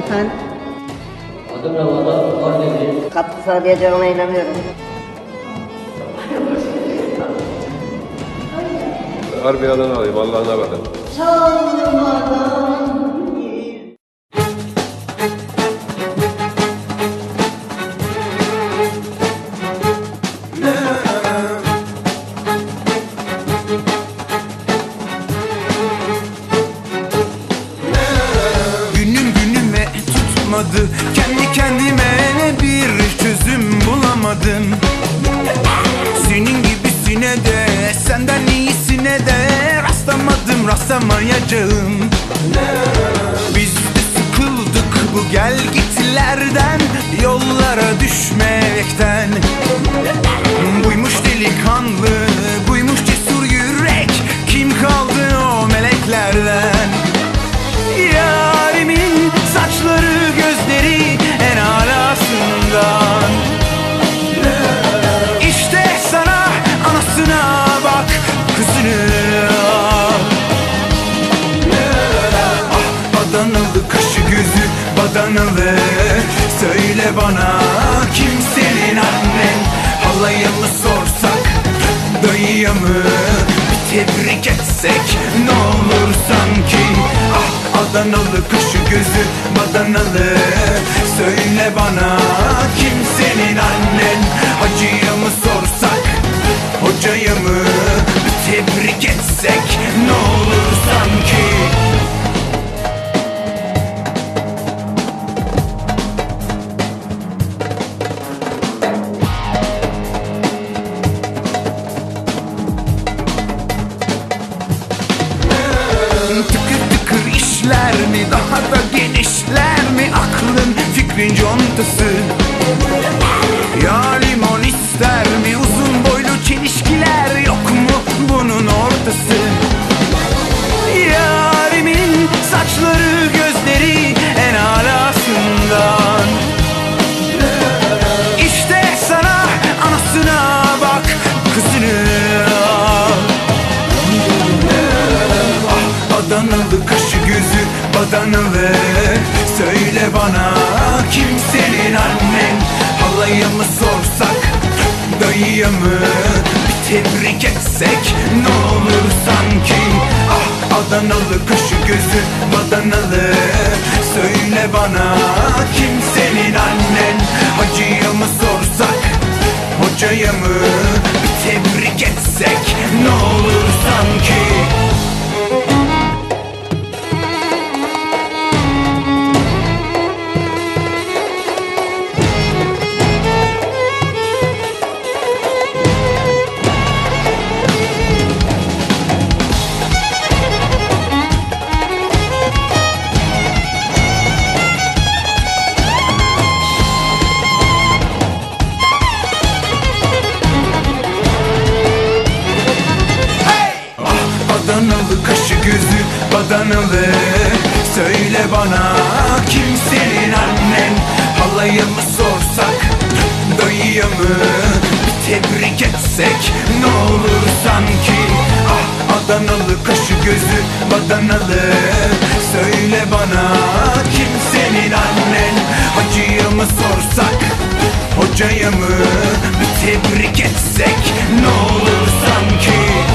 Sen? Adım Ramazan, Kardemir. Katkı sağlayacağına inanıyorum. Harbiyadan alayım Allah'ına bakın. Günüm günüme tutmadı, kendi kendime bir çözüm bulamadım. Senin gibisine de, senden iyisine de rastlamayacağım. Biz de sıkıldık bu gel gitlerden, yollara düşmekten. Buymuş delikanlı, buymuş cesur yürek, kim kaldı o meleklerden? Yarimin saçları gözleri en alasından. İşte sana anasına bak, kızını al. Ah Adanalı kaşı gözü badanalı, söyle bana kim senin annen? Halaya mı sorsak, dayıya mı bir tebrik etsek ne olur sanki? Ah Adanalı kaşı gözü badanalı, söyle bana kim senin annen? Hacıya mı sorsak, hocaya mı bir tebrik etsek ne olur sanki? Tıkır tıkır işler mi, daha da genişler mi aklın fikrin contası? Ya limon ister mi, uzun boylu çelişkiler yok mu bunun ortası? Yarimin saçları gözleri en alasından. İşte sana anasına bak, kızını al. Adanalı kaşı gözü badanalı, söyle bana kim senin annen? Halaya mı sorsak, dayıya mı bir tebrik etsek ne olur sanki? Ah Adanalı kaşı gözü badanalı, söyle bana kim senin annen? Hacıya mı sorsak, hocaya mı bir tebrik etsek ne olur sanki? Adanalı kaşı gözü badanalı, söyle bana kim senin annen? Halaya mı sorsak, dayıya mı bir tebrik etsek ne olur sanki? Ah Adanalı kaşı gözü badanalı, söyle bana kim senin annen? Hacıya mı sorsak, hocaya mı bir tebrik etsek ne olur sanki?